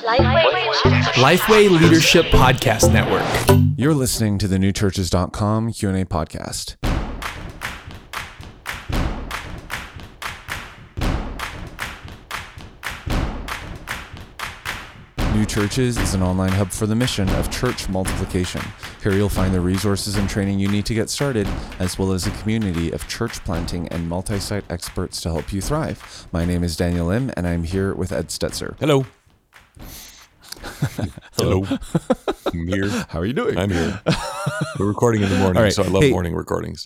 Lifeway Leadership Podcast Network. You're listening to the newchurches.com Q&A podcast. New Churches is an online hub for the mission of church multiplication. Here you'll find the resources and training you need to get started, as well as a community of church planting and multi-site experts to help you thrive. My name is Daniel Lim, and I'm here with Ed Stetzer. Hello. Hello. I'm here. How are you doing? I'm here. We're recording in the morning, right. So I love morning recordings.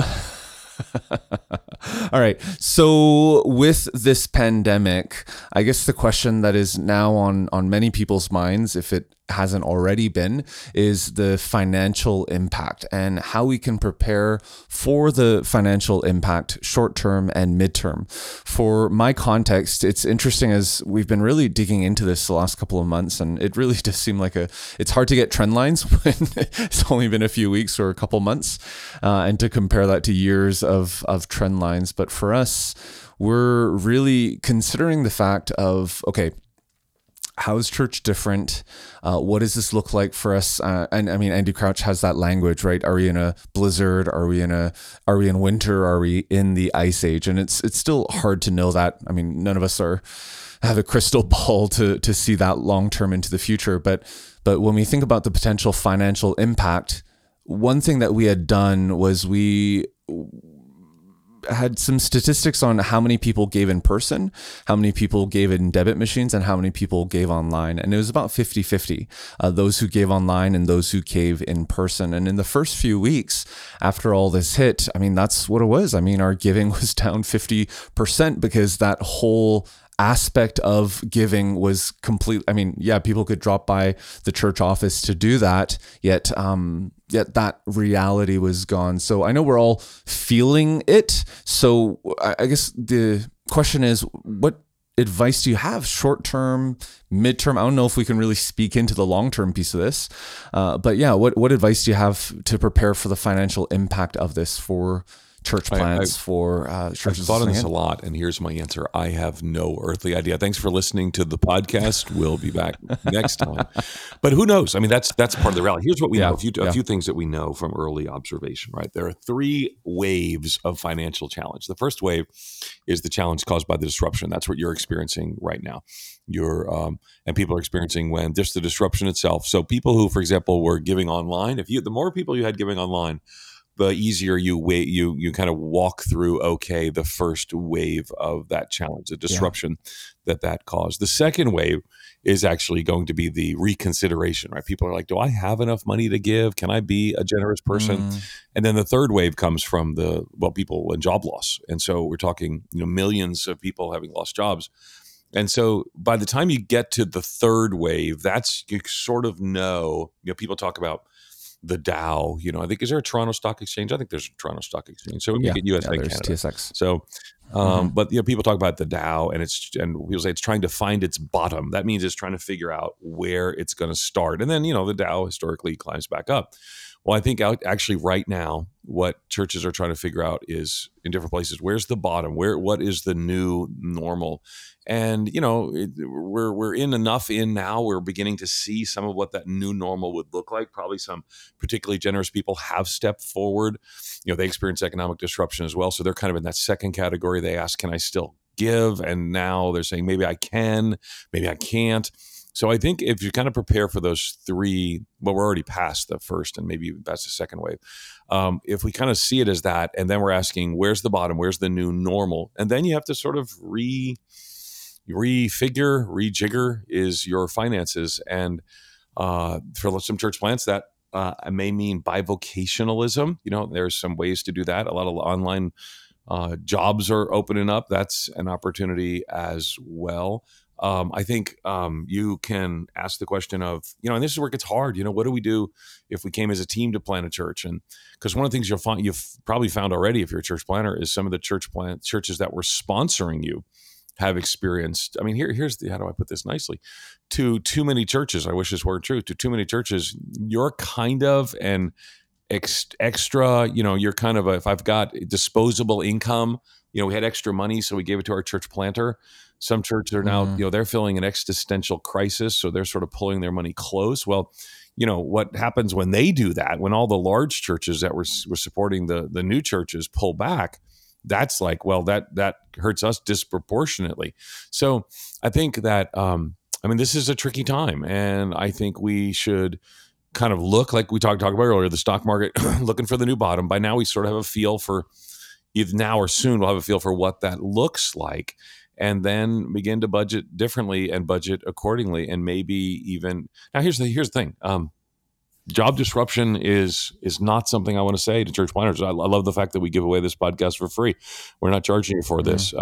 All right. So with this pandemic, I guess the question that is now on many people's minds, if it hasn't already been, is the financial impact and how we can prepare for the financial impact short-term and mid-term. For my context, it's interesting as we've been really digging into this the last couple of months, and it really does seem like it's hard to get trend lines when it's only been a few weeks or a couple months, and to compare that to years of trend lines. But for us, we're really considering the fact of, okay, how is church different? What does this look like for us? And I mean, Andy Crouch has that language, right? Are we in a blizzard? Are we in winter? Are we in the ice age? And it's still hard to know that. I mean, none of us have a crystal ball to see that long term into the future. But when we think about the potential financial impact, one thing that we had done was we had some statistics on how many people gave in person, how many people gave in debit machines, and how many people gave online. And it was about 50-50, those who gave online and those who gave in person. And in the first few weeks after all this hit, I mean, that's what it was. I mean, our giving was down 50% because that whole aspect of giving was complete. I mean, yeah, people could drop by the church office to do that, yet that reality was gone. So I know we're all feeling it. So I guess the question is, what advice do you have short-term, mid-term? I don't know if we can really speak into the long-term piece of this, but yeah, what advice do you have to prepare for the financial impact of this for church plants, for churches? I've thought on this a lot, and here's my answer. I have no earthly idea. Thanks for listening to the podcast. We'll be back next time. But who knows? I mean, that's part of the reality. Here's what we know. A few things that we know from early observation, right? There are three waves of financial challenge. The first wave is the challenge caused by the disruption. That's what you're experiencing right now. And people are experiencing when just the disruption itself. So people who, for example, were giving online, the more people you had giving online, the easier you kind of walk through, okay, the first wave of that challenge, the disruption that caused. The second wave is actually going to be the reconsideration, right? People are like, do I have enough money to give? Can I be a generous person? And then the third wave comes from people in job loss. And so we're talking, millions of people having lost jobs. And so by the time you get to the third wave, you sort of know, people talk about the Dow, I think, is there a Toronto Stock Exchange? I think there's a Toronto Stock Exchange. So we make it US and Canada. TSX. So, but people talk about the Dow, and people say it's trying to find its bottom. That means it's trying to figure out where it's going to start. And then, the Dow historically climbs back up. Well, I think actually right now, what churches are trying to figure out is in different places, where's the bottom? What is the new normal? And, we're enough in now, we're beginning to see some of what that new normal would look like. Probably some particularly generous people have stepped forward. They experience economic disruption as well. So they're kind of in that second category. They ask, can I still give? And now they're saying, maybe I can, maybe I can't. So I think if you kind of prepare for those three, we're already past the first and maybe past the second wave. If we kind of see it as that, and then we're asking, where's the bottom? Where's the new normal? And then you have to sort of rejigger is your finances. And for some church plants, that may mean bivocationalism. There's some ways to do that. A lot of online jobs are opening up. That's an opportunity as well. I think you can ask the question of, and this is where it gets hard. What do we do if we came as a team to plant a church? And because one of the things you've probably found already, if you're a church planter, is some of the churches that were sponsoring you have experienced. I mean, here's how do I put this nicely? To too many churches, I wish this weren't true. To too many churches, you're kind of an extra. You're kind of if I've got disposable income. We had extra money, so we gave it to our church planter. Some churches are now, they're feeling an existential crisis, so they're sort of pulling their money close. Well, what happens when they do that, when all the large churches that were supporting the new churches pull back, that's like, well, that hurts us disproportionately. So I think that, this is a tricky time, and I think we should kind of look, like we talked about earlier, the stock market looking for the new bottom. By now we sort of have a feel for, either now or soon we'll have a feel for what that looks like, and then begin to budget differently and budget accordingly. And maybe even, now here's the thing. Job disruption is not something I want to say to church planners. I love the fact that we give away this podcast for free. We're not charging you for this.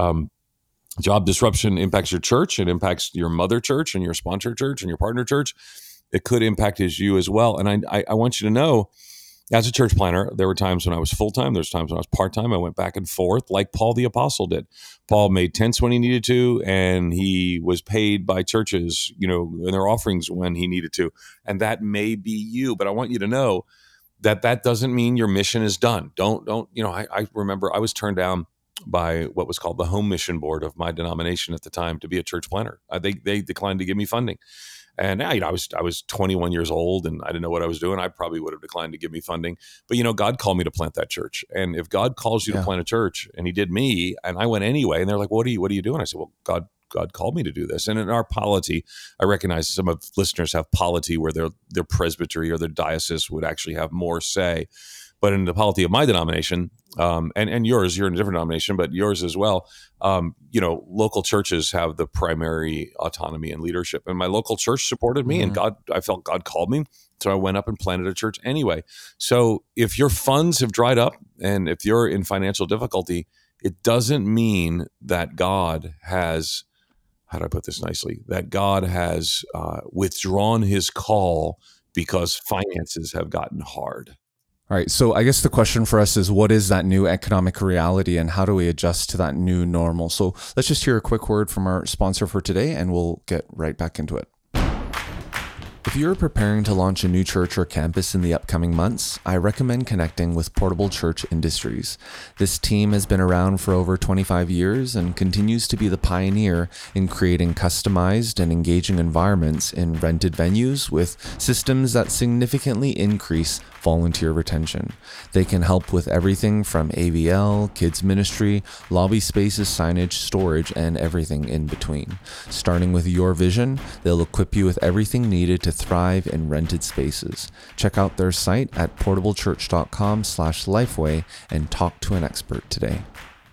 Job disruption impacts your church. It impacts your mother church and your sponsor church and your partner church. It could impact you as well. And I want you to know, as a church planner, there were times when I was full-time. There's times when I was part-time. I went back and forth like Paul the Apostle did. Paul made tents when he needed to, and he was paid by churches, in their offerings when he needed to. And that may be you, but I want you to know that doesn't mean your mission is done. Don't, I remember I was turned down by what was called the home mission board of my denomination at the time to be a church planner. They declined to give me funding. And I was 21 years old and I didn't know what I was doing. I probably would have declined to give me funding. But, God called me to plant that church. And if God calls you to plant a church, and he did me, and I went anyway, and they're like, what are you doing? I said, well, God called me to do this. And in our polity, I recognize some of listeners have polity where their presbytery or their diocese would actually have more say. But in the polity of my denomination, and yours, you're in a different denomination, but yours as well, local churches have the primary autonomy and leadership. And my local church supported me, and I felt God called me. So I went up and planted a church anyway. So if your funds have dried up and if you're in financial difficulty, it doesn't mean that God has, how do I put this nicely, that God has withdrawn his call because finances have gotten hard. All right. So I guess the question for us is, what is that new economic reality and how do we adjust to that new normal? So let's just hear a quick word from our sponsor for today and we'll get right back into it. If you're preparing to launch a new church or campus in the upcoming months, I recommend connecting with Portable Church Industries. This team has been around for over 25 years and continues to be the pioneer in creating customized and engaging environments in rented venues with systems that significantly increase volunteer retention. They can help with everything from AVL, kids ministry, lobby spaces, signage, storage, and everything in between. Starting with your vision, they'll equip you with everything needed to thrive in rented spaces. Check out their site at portablechurch.com/lifeway and talk to an expert today.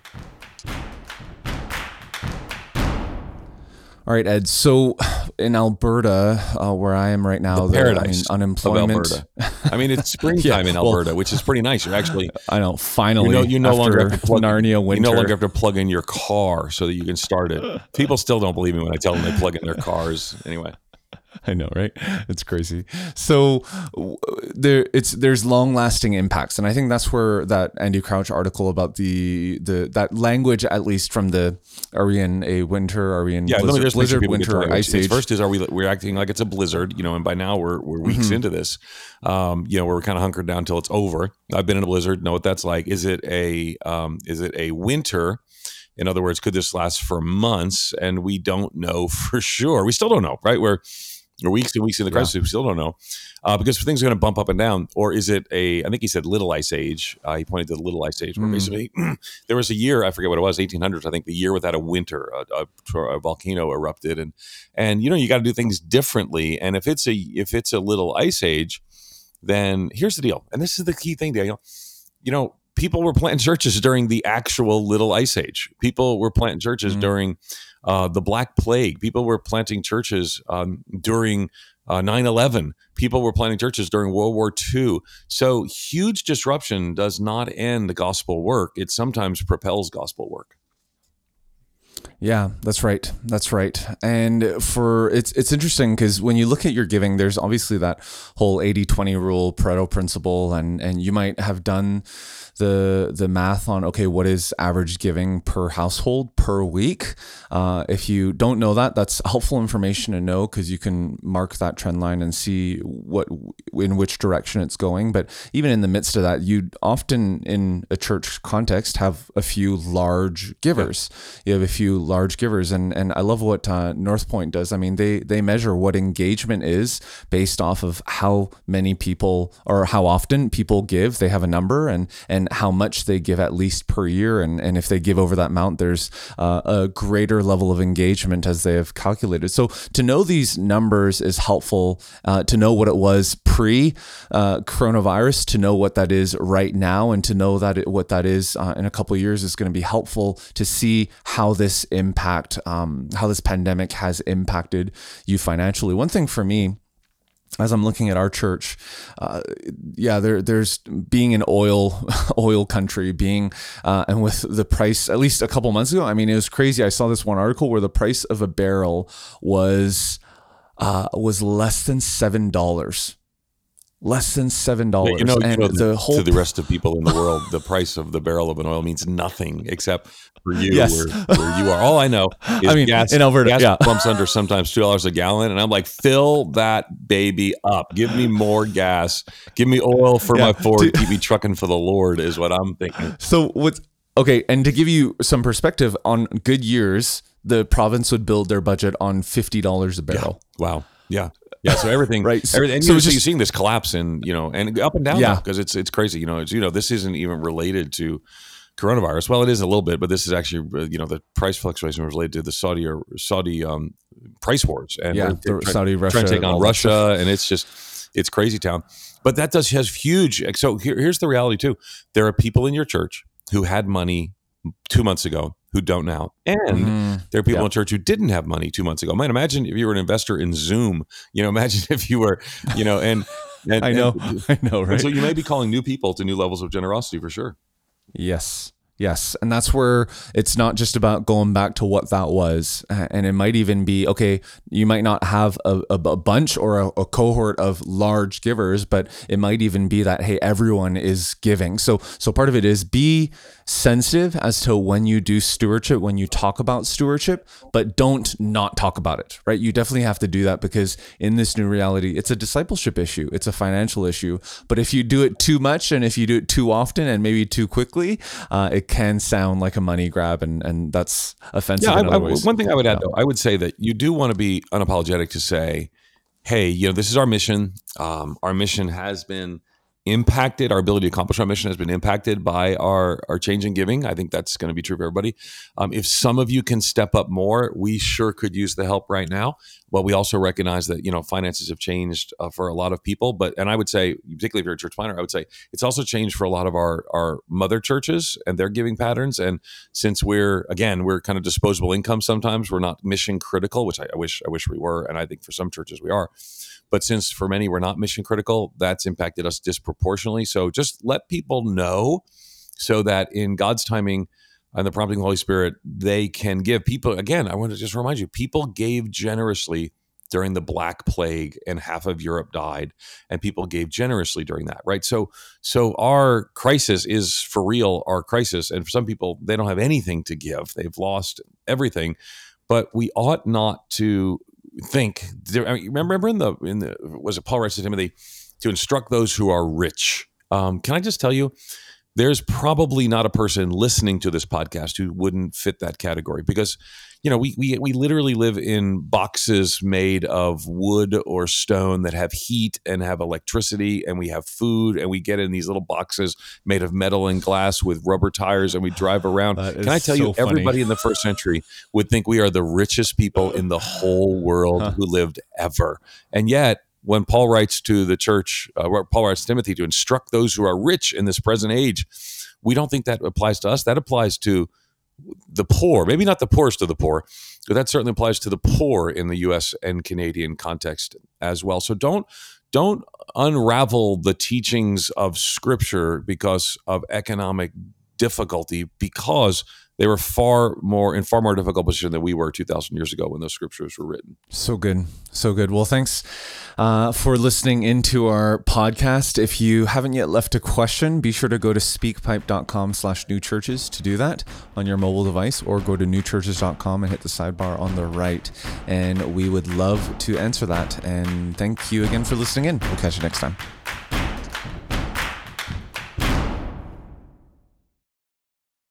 All right, Ed. So in Alberta, where I am right now, the paradise unemployment. Of Alberta. It's springtime in Alberta, which is pretty nice. You're actually, I know, finally, you no longer have to plug Narnia winter. You no longer have to plug in your car so that you can start it. People still don't believe me when I tell them they plug in their cars. Anyway. I know, right? It's crazy. So there's long-lasting impacts, and I think that's where that Andy Crouch article about that language, at least from are we in a winter? Are we in blizzard winter, ice age? First is, we're acting like it's a blizzard, and by now we're weeks into this, we're kind of hunkered down until it's over. I've been in a blizzard, know what that's like. Is it a winter? In other words, could this last for months? And we don't know for sure. We still don't know, right? We're weeks and weeks in the crisis. We still don't know because things are going to bump up and down. Or is it I think he said little ice age. He pointed to the little ice age where basically there was a year, I forget what it was, 1800s, I think, the year without a winter, a volcano erupted. And you got to do things differently. And if it's a little ice age, then here's the deal. And this is the key thing, Daniel. People were planting churches during the actual little ice age. People were planting churches during the Black Plague. People were planting churches during 9/11. People were planting churches during World War II. So huge disruption does not end gospel work. It sometimes propels gospel work. Yeah, that's right. And it's interesting because when you look at your giving, there's obviously that whole 80-20 rule, Pareto principle, and you might have done the math on, okay, what is average giving per household per week? If you don't know that, that's helpful information to know because you can mark that trend line and see in which direction it's going. But even in the midst of that, you'd often in a church context have a few large givers. You have a few large givers. And I love what North Point does. I mean, they measure what engagement is based off of how many people or how often people give. They have a number and how much they give at least per year. And if they give over that amount, there's a greater level of engagement as they have calculated. So to know these numbers is helpful, to know what it was pre-coronavirus, to know what that is right now, and to know that what that is in a couple of years is going to be helpful to see how this pandemic has impacted you financially. One thing for me, as I'm looking at our church, there's being an oil country, and with the price, at least a couple months ago, I mean, it was crazy. I saw this one article where the price of a barrel was less than $7. Less than $7. To the rest of people in the world, the price of the barrel of an oil means nothing except for you, yes. where you are. All I know is gas in Alberta, gas pumps under sometimes $2 a gallon, and I'm like, fill that baby up. Give me more gas. Give me oil for my Ford. Keep me trucking for the Lord is what I'm thinking. So okay, and to give you some perspective, on good years, the province would build their budget on $50 a barrel. Yeah. Wow. Yeah. Yeah, so everything, right? And you're seeing this collapse in, and up and down, because it's crazy. This isn't even related to coronavirus. Well, it is a little bit, but this is actually, the price fluctuation was related to the Saudi price wars and Saudi Russia trying to take on Russia, and it's crazy town. But that has huge. So here's the reality too. There are people in your church who had money 2 months ago who don't now. And there are people in church who didn't have money 2 months ago. Man, imagine if you were an investor in Zoom, imagine if you were, and I know, right? So you may be calling new people to new levels of generosity for sure. Yes. And that's where it's not just about going back to what that was. And it might even be, okay, you might not have a bunch or a cohort of large givers, but it might even be that, hey, everyone is giving. So part of it is be sensitive as to when you do stewardship, when you talk about stewardship, but don't not talk about it, right? You definitely have to do that, because in this new reality, it's a discipleship issue. It's a financial issue. But if you do it too much, and if you do it too often and maybe too quickly, it can sound like a money grab, and that's offensive in other ways. One thing I would add, though, I would say that you do want to be unapologetic to say, hey, this is our mission. Our mission has been impacted. Our ability to accomplish our mission has been impacted by our change in giving. I think that's going to be true for everybody. If some of you can step up more, we sure could use the help right now. But we also recognize that, finances have changed for a lot of people. And I would say, particularly if you're a church planner, I would say it's also changed for a lot of our mother churches and their giving patterns. And since we're kind of disposable income sometimes, we're not mission critical, which I wish we were. And I think for some churches we are. But since for many we're not mission critical, that's impacted us disproportionately. So just let people know so that in God's timing and the prompting of the Holy Spirit, they can give. People, again, I want to just remind you, people gave generously during the Black Plague and half of Europe died, and people gave generously during that, right? So our crisis is for real, our crisis. And for some people, they don't have anything to give. They've lost everything. But we ought not to think, remember in the was it Paul writes to Timothy to instruct those who are rich. Can I just tell you, there's probably not a person listening to this podcast who wouldn't fit that category, because we literally live in boxes made of wood or stone that have heat and have electricity, and we have food, and we get in these little boxes made of metal and glass with rubber tires, and we drive around. Can I tell you, everybody in the first century would think we are the richest people in the whole world who lived ever. And yet, when Paul writes to the church, Paul writes to Timothy to instruct those who are rich in this present age, we don't think that applies to us. That applies to the poor, maybe not the poorest of the poor, but that certainly applies to the poor in the U.S. and Canadian context as well. So don't unravel the teachings of Scripture because of economic difficulty, because they were in far more difficult position than we were 2,000 years ago when those scriptures were written. So good. Well, thanks for listening into our podcast. If you haven't yet left a question, be sure to go to speakpipe.com/newchurches to do that on your mobile device, or go to newchurches.com and hit the sidebar on the right. And we would love to answer that. And thank you again for listening in. We'll catch you next time.